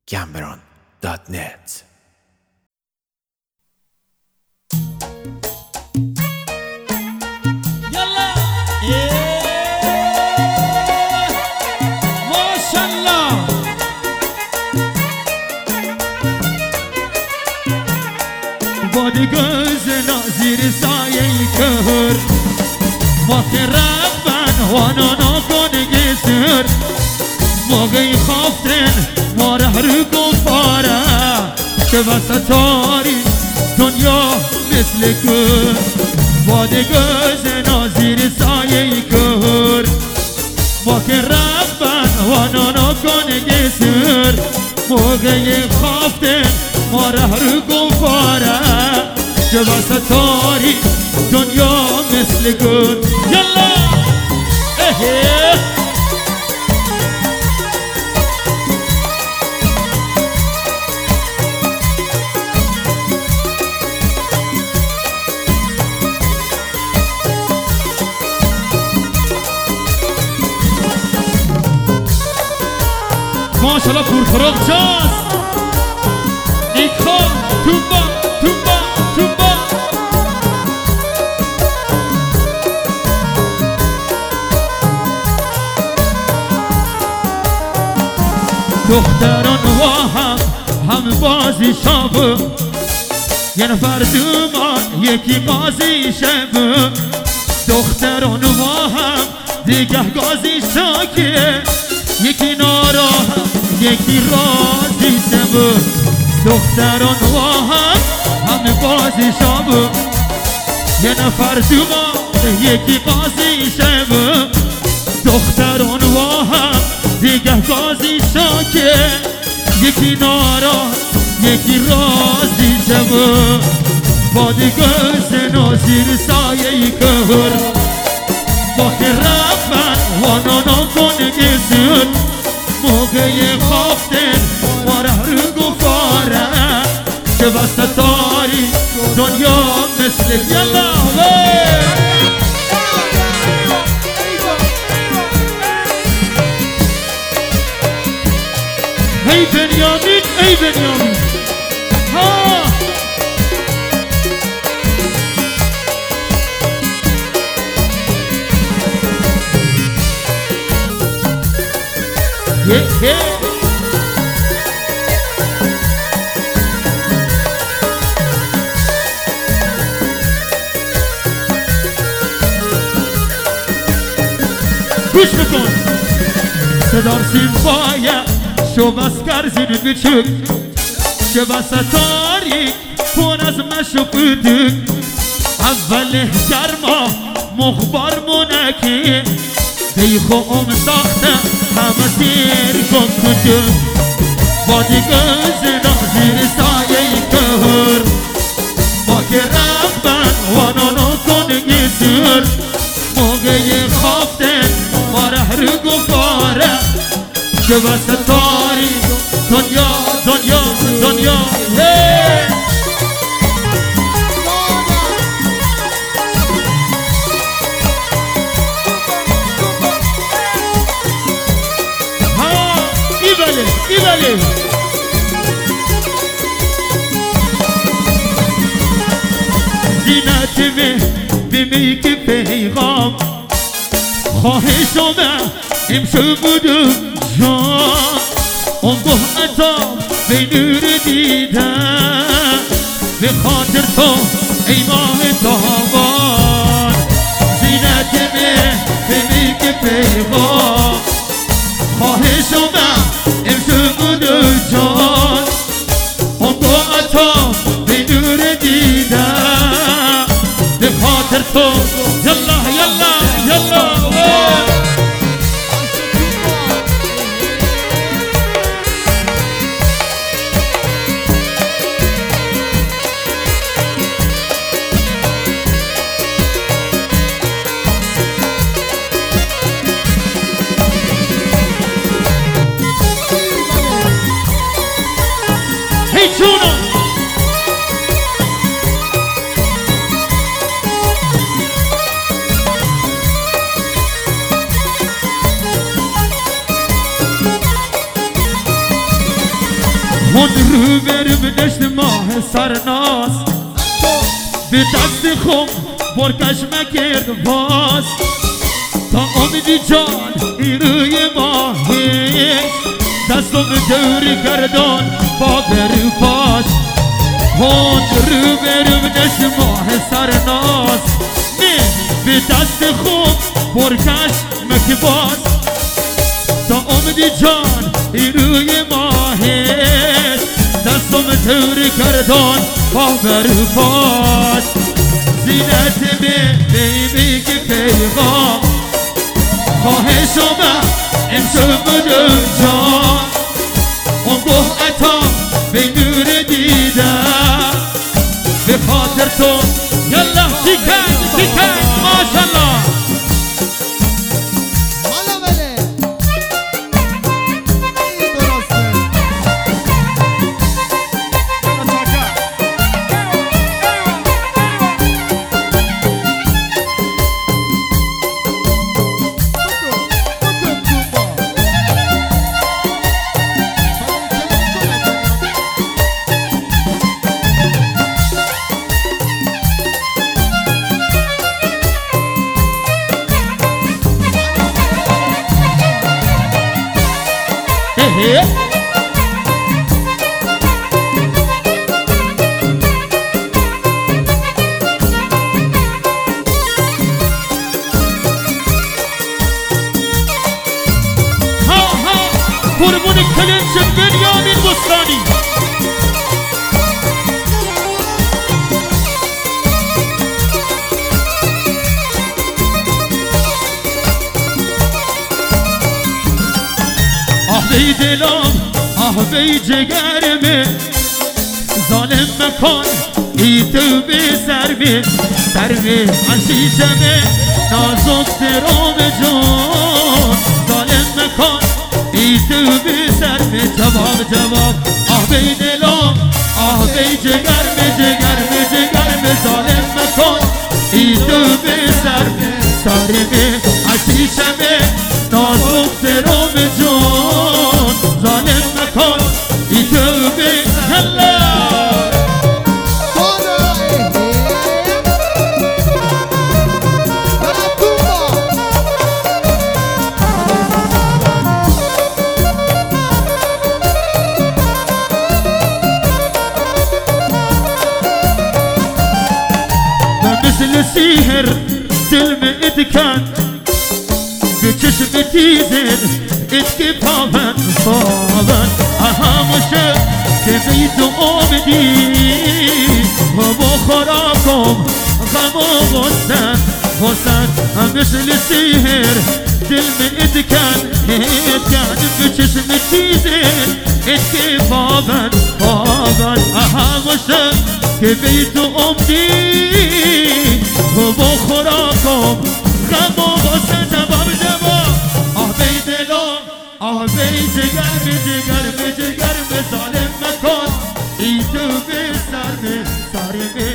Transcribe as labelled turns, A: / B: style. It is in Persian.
A: gambron.net.
B: بادی gözüne zir sayı kır Vakti Rabban vanana kon gesir Mogi khaftin var her kufara Şeva satari dünya misli kır Badi gözüne zir sayı kır Vakti Rabban vanana kon gesir Mogi khaftin var her kufara شبه ستاری دنیا مثل گل یلا ماشالله پورفراغ جاز نیکا توبا توبا توبا دختران و هم بازی شب یه نفر دومان یکی قاضی شب دختران و هم دیگه قاضی شاکه یکی ناراحت یکی راضی شب دختران و هم بازی شب یه نفر دومان یکی قاضی شب دختران و هم دیگه قاضی شاکه یکی ناراحت یکی راضی شب بادی gözüne zir sayı kır Vakti Rabban vanana kon gesir Mogi khaftin var her kufara Şeva satari dünya misli yalla Ey Benyamin, ey Benyamin Ha! Yeah, yeah گوش بکن صدار سیمبایه شو بس کرزین بچک شو بس تاریک کن از مشقتک اول گرما مخبار منکی دیخو ساخته همه سیر کن کتک بادی gözüne zir sayı kır Baki Rabban vanana kon gesir Mogi khaftin var her kufara شبه ستاری دنیا دنیا دنیا ها ایباله ایباله زینتمه بمیک پیغام خواهشمه امشو بودم جان اون گهتا به نور دیدم به خاطر تو ای ماه تابان زینتمه به میک پیغام خواهشمه امشو بودم جان اون گهتا به نور دیدم به خاطر تو یلا یلا یلا هون رو برم دشت ماه سرناس به دست خوب برکش مکرد باز تا امیدی جان ایروی ماهش دستم دور گردان با برپاش هون رو برم دشت ماه سرناس نه به دست خوب برکش مکباز تا امیدی جان ایروی ماهش دستم دور گردان با برپاش زینت بیبی که پیغام خواهش اومد امشب بدم جان اون گوه اتام به نور دیدم به خاطر تو یالله شکن ماشالله قربون کلنش بنیامین بستانی آه بی دلم آه بی جگرمه ظالم مکان ای تو بی سرمه عشیشمه نازک درام جان ظالم مکان ای تو بی سرمه جواب آه بی دلم آه بی جگرمه ظالم مکان ای تو بی سرمه عشیشمه نازک درام جان ظالم مکان ای تو بی مثل سیهر دل میں اتکن به چشم تیزر اتکی پاون اهمشه که بیت آمدی و با خرابم غم و غصن مثل سیهر دل میں اتکن به چشم تیزر اتکی پاون اهمشه که بیت آمدی و با خوراکم غم و غصه جواب آه بی دلم آه بی جگر به ظالم مکان ای تو به سرمه